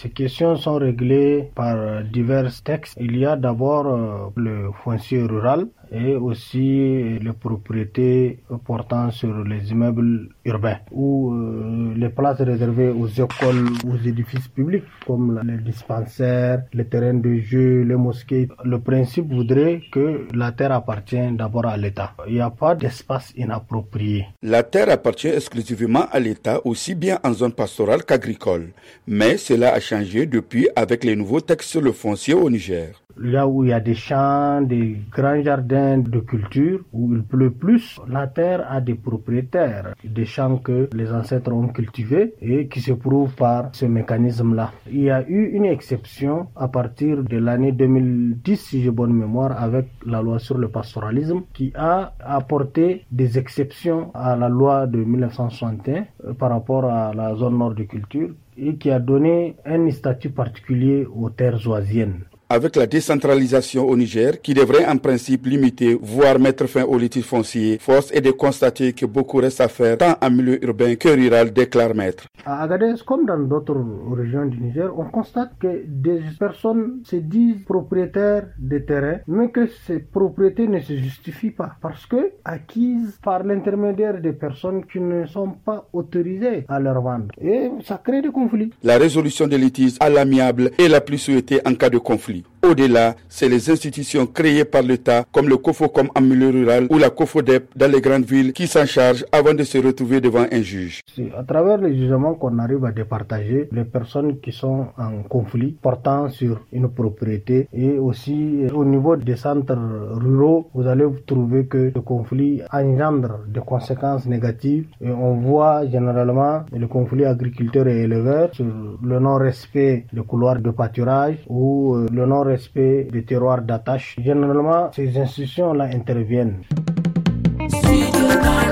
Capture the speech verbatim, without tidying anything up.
Ces questions sont réglées par divers textes. Il y a d'abord euh, le foncier rural et aussi les propriétés portant sur les immeubles urbains ou euh, les places réservées aux écoles, aux édifices publics comme les dispensaires, les terrains de jeu, les mosquées. Le principe voudrait que la terre appartient d'abord à l'État. Il n'y a pas d'espace inapproprié. La terre appartient exclusivement à l'État, aussi bien en zone pastorale qu'agricole. Mais cela a changé depuis avec les nouveaux textes sur le foncier au Niger. Là où il y a des champs, des grands jardins de culture, où il pleut plus, la terre a des propriétaires, des champs que les ancêtres ont cultivés et qui se prouvent par ce mécanisme-là. Il y a eu une exception à partir de l'année deux mille dix, si j'ai bonne mémoire, avec la loi sur le pastoralisme, qui a apporté des exceptions à la loi de mille neuf cent soixante et un par rapport à la zone nord de culture et qui a donné un statut particulier aux terres oisiennes. Avec la décentralisation au Niger, qui devrait en principe limiter, voire mettre fin aux litiges fonciers, force est de constater que beaucoup reste à faire, tant en milieu urbain que rural, déclare Maître. À Agadez, comme dans d'autres régions du Niger, on constate que des personnes se disent propriétaires des terrains, mais que ces propriétés ne se justifient pas, parce que acquises par l'intermédiaire des personnes qui ne sont pas autorisées à leur vendre. Et ça crée des conflits. La résolution des litiges à l'amiable est la plus souhaitée en cas de conflit. Au-delà, c'est les institutions créées par l'État, comme le COFOCOM en milieu rural ou la COFODEP dans les grandes villes, qui s'en chargent avant de se retrouver devant un juge. C'est à travers les jugements qu'on arrive à départager les personnes qui sont en conflit portant sur une propriété. Et aussi, au niveau des centres ruraux, vous allez trouver que le conflit engendre des conséquences négatives. Et on voit généralement le conflit agriculteurs et éleveurs sur le non-respect des couloirs de pâturage ou le non-respect des terroirs d'attache. Généralement, ces institutions-là interviennent.